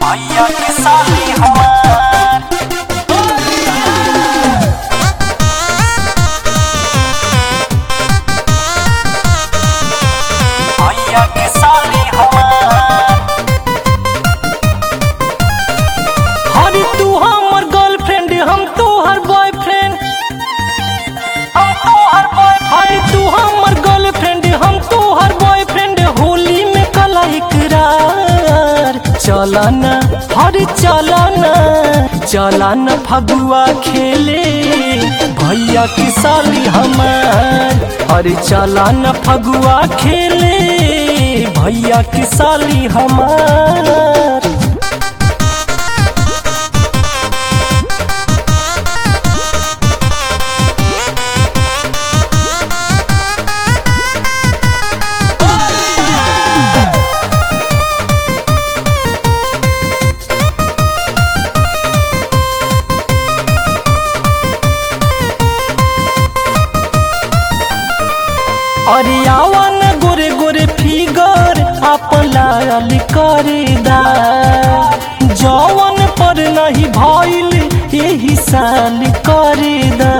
भैया के साली हमार भैया के साली हमार। अरे तू हमर गर्लफ्रेंड हम तोहर बॉयफ्रेंड, अरे तू हमर गर्लफ्रेंड हम तोहर बॉयफ्रेंड, होली में कला इकरार। चलना अरे चलना फगुआ खेले भैया की साली हमार। अरे चलना फगुआ खेले भैया की साली हमार। अरे आवन गोरे गोरे फिगर अपलाल करेदा, जवन पर नहीं भइल यही साल करेदा।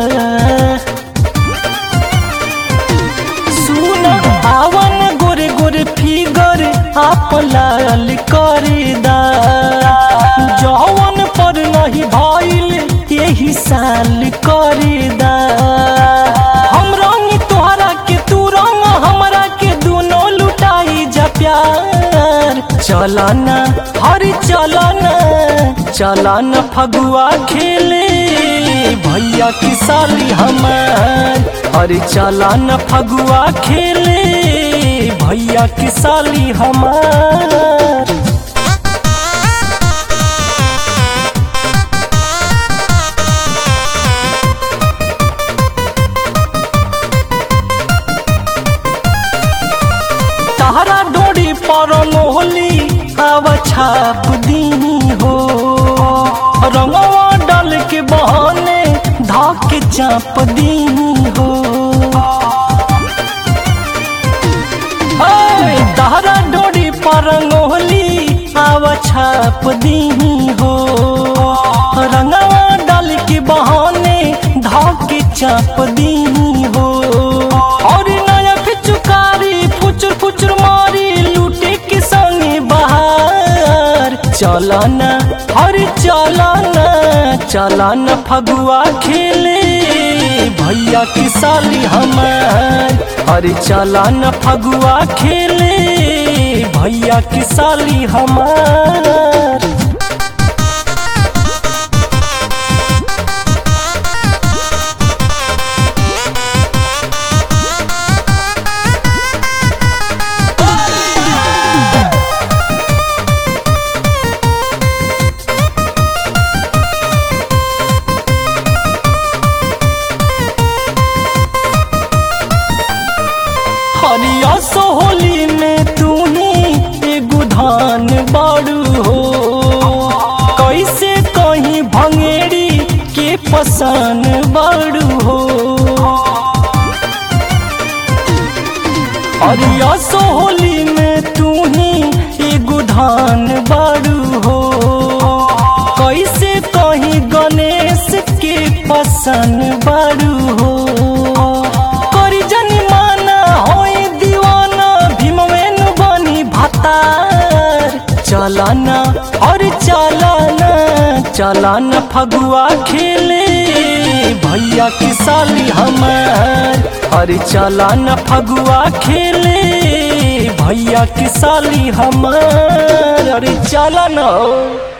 सुन आवन गोरे गोरे फिगर अपलाल करेदा, जवन पर नहीं भइल यही साल करेदा। हम रंग तोहरा के तू रंग हमरा के दोनों लुटाई जा प्यार। चलना हरी चलना फगुआ खेले भैया की साली हमार। अरे चलना फगुआ खेले भैया की साली हमार। तारा डोरी पर मोहली आव छाप दी हो, रंगवा डाल के बहाने धाके चाप दी हो। तारा डोरी पर मोहली आव छाप दी हो, रंगवा डाल के बहाने धाके चाप दी हो। और नया फिचुकारी फुचुर फुचुर मारी लूटे के संगे बहार। चलना हरी चलना फगुआ खेले भैया की साली हमार। अरे चलना फगुआ खेले भैया की साली हमार। हरिया सोहली में तू ही एगो धान बाड़ू हो, कैसे कहीं भंगेरी के पसान बाड़ू हो। हरिया सोहली में तू ही एगो धान बाड़ू हो, कैसे कहीं गणेश के पसान बाड़ू हो। चलना और चलना फगुआ खेले भैया की साली हमार। अरे चलना फगुआ खेले भैया की साली हमार। अरे चलना।